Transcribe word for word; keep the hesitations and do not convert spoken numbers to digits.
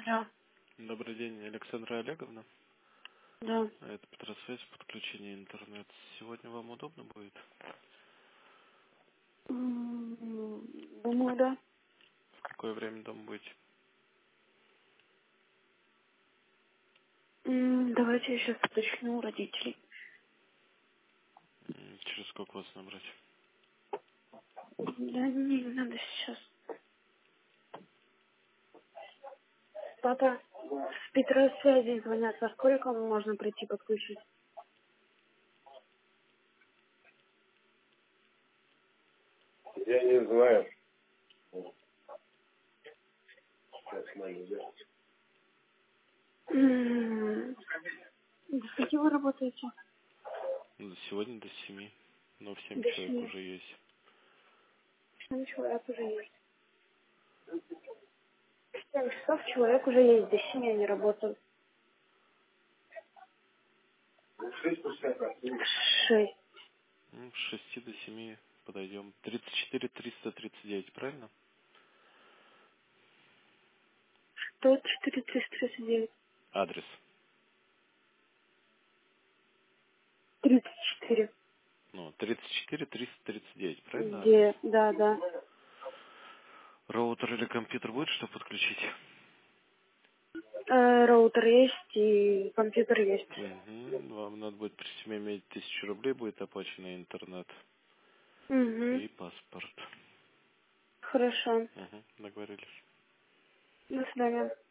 Да, Добрый день, Александра Олеговна. да. Это Петросвязь, подключение интернет. Сегодня вам удобно будет? М, Думаю, да. В какое время дома будете? М, Давайте я сейчас уточню у родителей. М, Через сколько вас набрать? Да не, не надо сейчас. Папа, с Петросвязи звонят. Во сколько можно прийти подключить? Я не знаю. Сейчас надо делать. М, До скольки вы работаете? Ну, сегодня до семи, но в семь До человек семи. уже есть. Семь человек уже есть. В семь часов человек уже есть. До семи они работают. Шесть пускай так. В шесть. Ну, с шести до семи подойдем. тридцать четыре триста тридцать девять, правильно? сто четыре триста тридцать девять. Адрес. Тридцать четыре. Ну, тридцать четыре триста тридцать девять, правильно адрес? Где? Да, да. Роутер или компьютер будет, что подключить? Э, роутер есть и компьютер есть. Угу. Вам надо будет при себе иметь тысячу рублей, будет оплачено интернет Угу. и паспорт. Хорошо. Угу. Договорились. До свидания.